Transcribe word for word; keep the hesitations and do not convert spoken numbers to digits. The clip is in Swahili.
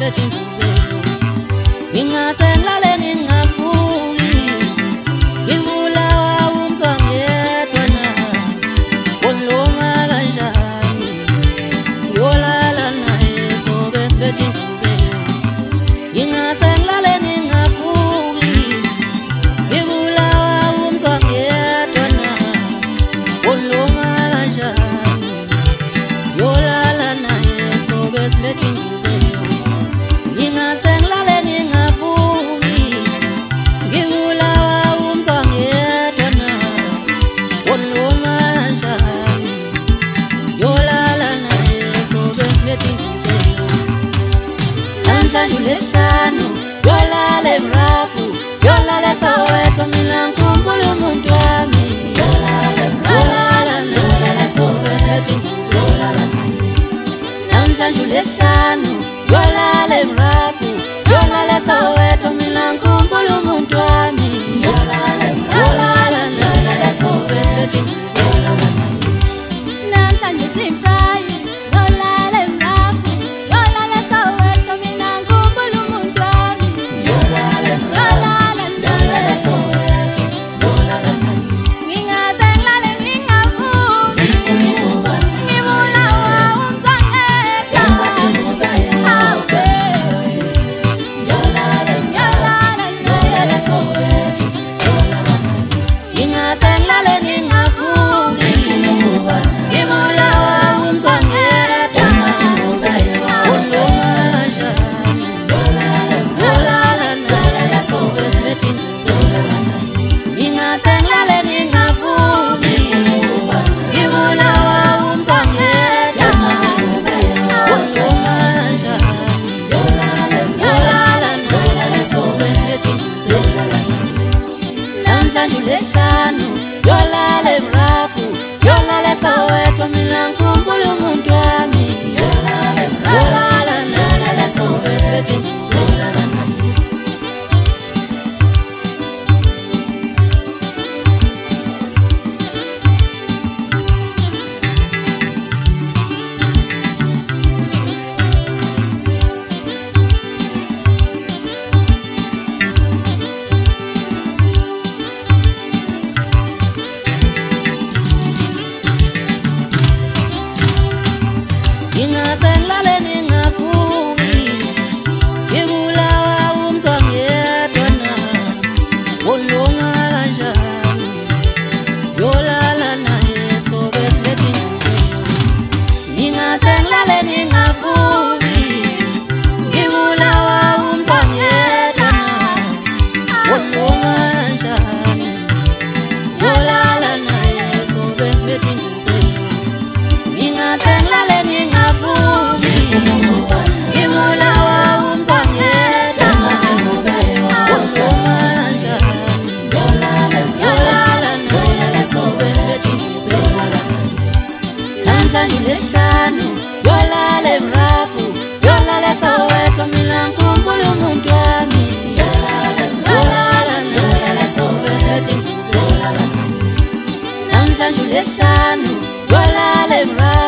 sibethi ngubelo ingasenhlale ngingavuki ngibulawa umzwa ngedwa na oloma kanjani yolala naye sobe sibethi ngubelo ingasenhlale ngingavuki ngibulawa umzwa ngedwa na oloma kanjani yolala naye sobe sibethi ngubelo ingasenhlale ngingavuki ngibulawa umzwa ngedwa na oloma kanjani yolala naye sobe sibethi ngubelo namhlanje ulehlanu yolala emrafu yolala Soweto mina ngikhumbula umuntu wami yolala yolala sobe sibethi yolala naye namhlanje ulehlanu yolala emrafu yolala Soweto mina ngikhumbula umuntu wami yolala yolala yolala sobe sibethi yolala naye namhlanje simprayi yolala emrafu yolala Soweto mina ngikhumbula umuntu wami yolala yolala yolala Soweto yolala naye ngingaze ngihlale ngingavuki ngifuna ngibulawa umzwa ngedwa sibethi ngubelo awe yolala yolala yolala Soweto yolala naye ingasenhlale ngingavuki ngibulawa umzwa ngedwa oloma kanjani yolala yolala sobe sibethi yolala naye ingasenhlale ngingavuki ngibulawa umzwa ngedwa oloma kanjani yolala yolala sobe sibethi yolala naye namhlanje ulehlanu yolala emrafu yolala Soweto mina ngikhumbula umuntu wami yolala yolala yolala sobe sibethi yolala naye ingasenhlale ngingavuki ngibulawa umzwa ngedwa na oloma kanjani yolala naye sobe sibethi ngubelo ingasenhlale ngingavuki ngibulawa umzwa ngedwa na oloma kanjani yolala naye sobe sibethi ngubelo ingasenhlale ngingavuki ngibulawa umzwa ngedwa oloma kanjani yolala yolala yolala sobe sibethi yolala naye namhlanje ulehlanu yolala emrafu yolala Soweto mina ngikhumbula umuntu wami yolala yolala yolala sobe sibethi yolala naye namhlanje ulehlanu yolala emrafu